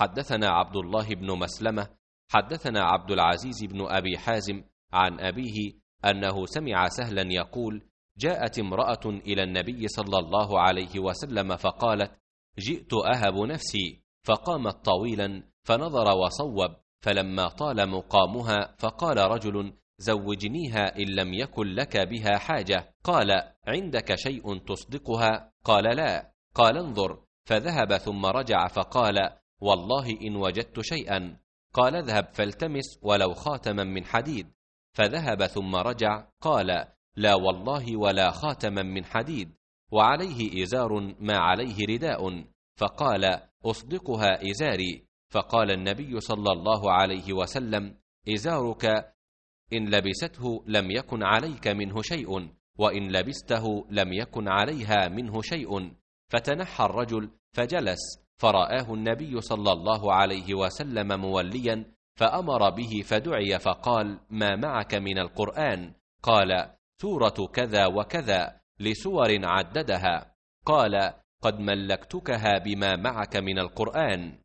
حدثنا عبد الله بن مسلمة حدثنا عبد العزيز بن أبي حازم عن أبيه أنه سمع سهلا يقول: جاءت امرأة إلى النبي صلى الله عليه وسلم فقالت: جئت أهب نفسي، فقامت طويلا فنظر وصوب، فلما طال مقامها فقال رجل: زوجنيها إن لم يكن لك بها حاجة. قال: عندك شيء تصدقها؟ قال: لا. قال: انظر. فذهب ثم رجع فقال: والله إن وجدت شيئا. قال: اذهب فالتمس ولو خاتما من حديد. فذهب ثم رجع قال: لا والله ولا خاتما من حديد، وعليه إزار ما عليه رداء. فقال: أصدقها إزاري. فقال النبي صلى الله عليه وسلم: إزارك إن لبسته لم يكن عليك منه شيء، وإن لبسته لم يكن عليها منه شيء. فتنحى الرجل فجلس، فرآه النبي صلى الله عليه وسلم موليا، فأمر به فدعي فقال: ما معك من القرآن؟ قال: سورة كذا وكذا، لسور عددها. قال: قد ملكتكها بما معك من القرآن.